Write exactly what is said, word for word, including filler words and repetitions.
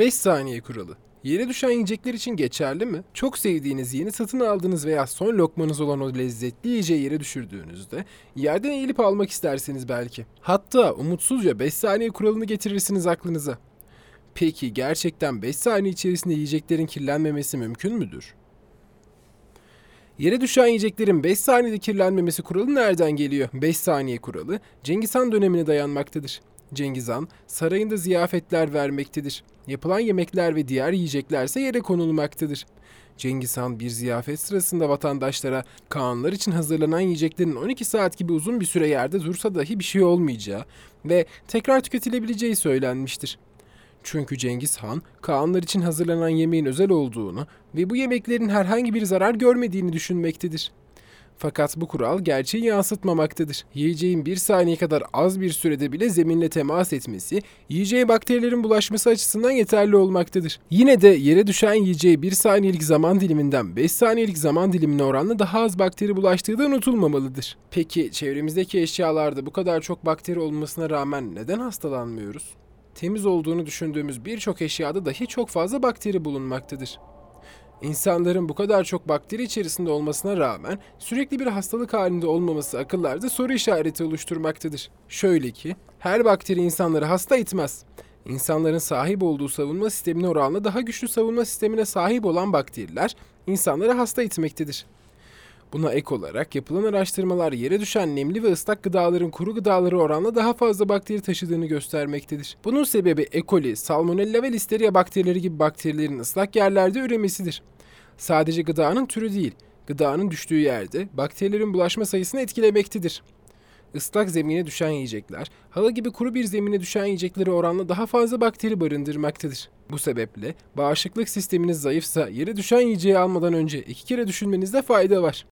beş saniye kuralı. Yere düşen yiyecekler için geçerli mi? Çok sevdiğiniz, yeni satın aldığınız veya son lokmanız olan o lezzetli yiyeceği yere düşürdüğünüzde yerden eğilip almak istersiniz belki. Hatta umutsuzca beş saniye kuralını getirirsiniz aklınıza. Peki gerçekten beş saniye içerisinde yiyeceklerin kirlenmemesi mümkün müdür? Yere düşen yiyeceklerin beş saniyede kirlenmemesi kuralı nereden geliyor? beş saniye kuralı Cengiz Han dönemine dayanmaktadır. Cengiz Han sarayında ziyafetler vermektedir. Yapılan yemekler ve diğer yiyeceklerse yere konulmaktadır. Cengiz Han bir ziyafet sırasında vatandaşlara kağanlar için hazırlanan yiyeceklerin on iki saat gibi uzun bir süre yerde dursa dahi bir şey olmayacağı ve tekrar tüketilebileceği söylenmiştir. Çünkü Cengiz Han, kağanlar için hazırlanan yemeğin özel olduğunu ve bu yemeklerin herhangi bir zarar görmediğini düşünmektedir. Fakat bu kural gerçeği yansıtmamaktadır. Yiyeceğin bir saniye kadar az bir sürede bile zeminle temas etmesi, yiyeceğe bakterilerin bulaşması açısından yeterli olmaktadır. Yine de yere düşen yiyeceği bir saniyelik zaman diliminden beş saniyelik zaman dilimine oranla daha az bakteri bulaştığı da unutulmamalıdır. Peki çevremizdeki eşyalarda bu kadar çok bakteri olmasına rağmen neden hastalanmıyoruz? Temiz olduğunu düşündüğümüz birçok eşyada dahi çok fazla bakteri bulunmaktadır. İnsanların bu kadar çok bakteri içerisinde olmasına rağmen sürekli bir hastalık halinde olmaması akıllarda soru işareti oluşturmaktadır. Şöyle ki, her bakteri insanları hasta etmez. İnsanların sahip olduğu savunma sistemine oranla daha güçlü savunma sistemine sahip olan bakteriler insanları hasta etmektedir. Buna ek olarak yapılan araştırmalar yere düşen nemli ve ıslak gıdaların kuru gıdaları oranla daha fazla bakteri taşıdığını göstermektedir. Bunun sebebi E. coli, Salmonella ve Listeria bakterileri gibi bakterilerin ıslak yerlerde üremesidir. Sadece gıdanın türü değil, gıdanın düştüğü yerde bakterilerin bulaşma sayısını etkilemektedir. Islak zemine düşen yiyecekler, halı gibi kuru bir zemine düşen yiyeceklere oranla daha fazla bakteri barındırmaktadır. Bu sebeple bağışıklık sisteminiz zayıfsa yere düşen yiyeceği almadan önce iki kere düşünmenizde fayda var.